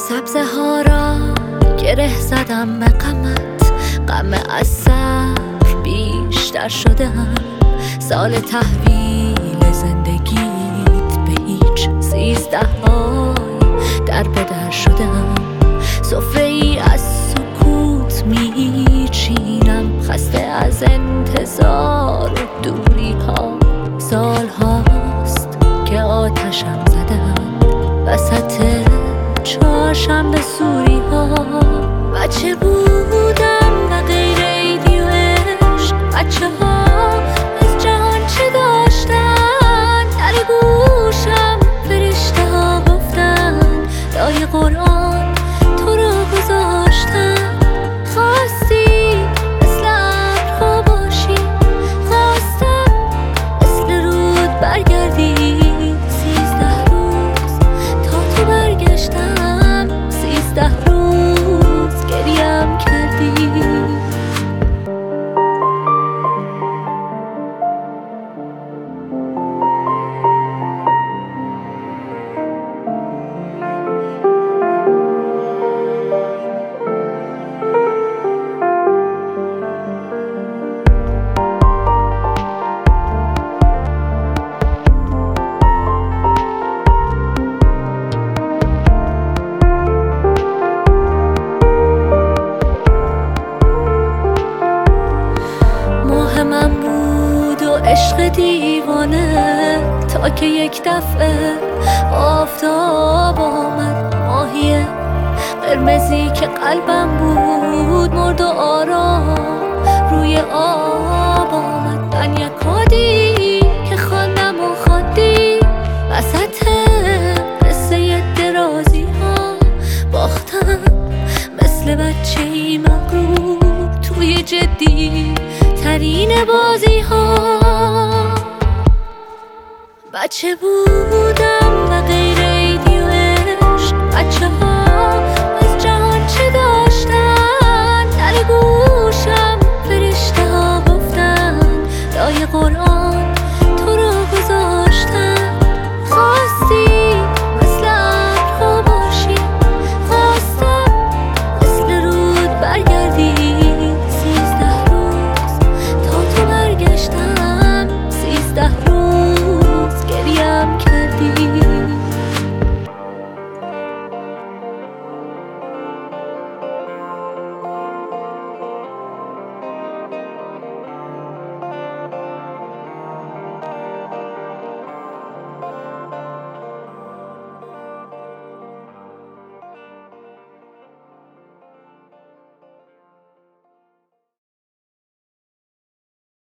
سبزه ها را گره زدم به غمت، غم از صبر بیشتر شدم. سال تحویل زندگیت به هیچ 13 در به در شدم. سفره ای از سکوت میچینم، خسته از انتظار و دوری ها. سال هاست که آتشم زدم وسط چهارشنبه سوری ها. بچه بودم و غیر ایدی و عشق، بچه ها از جهان چه داشتن؟ در گوشم فرشته ها گفتن لای قرآن تو رو گذاشتن. خواستی مثل ابرها باشی، خواستم مثل رود برگردی. 13 روز تا تو برگشتم، 13 روز گریم کردی. من بود و عشق دیوانه، تا که یک دفعه آفتاب آمد. ماهی قرمزی که قلبم بود مرد و آرام روی آب آمد. من یکادی که خواندم و خواندی وسط قصه درازی ها. باختم مثل بچه‌ای مغرور توی جدی ترین بازی ها. بچه بودم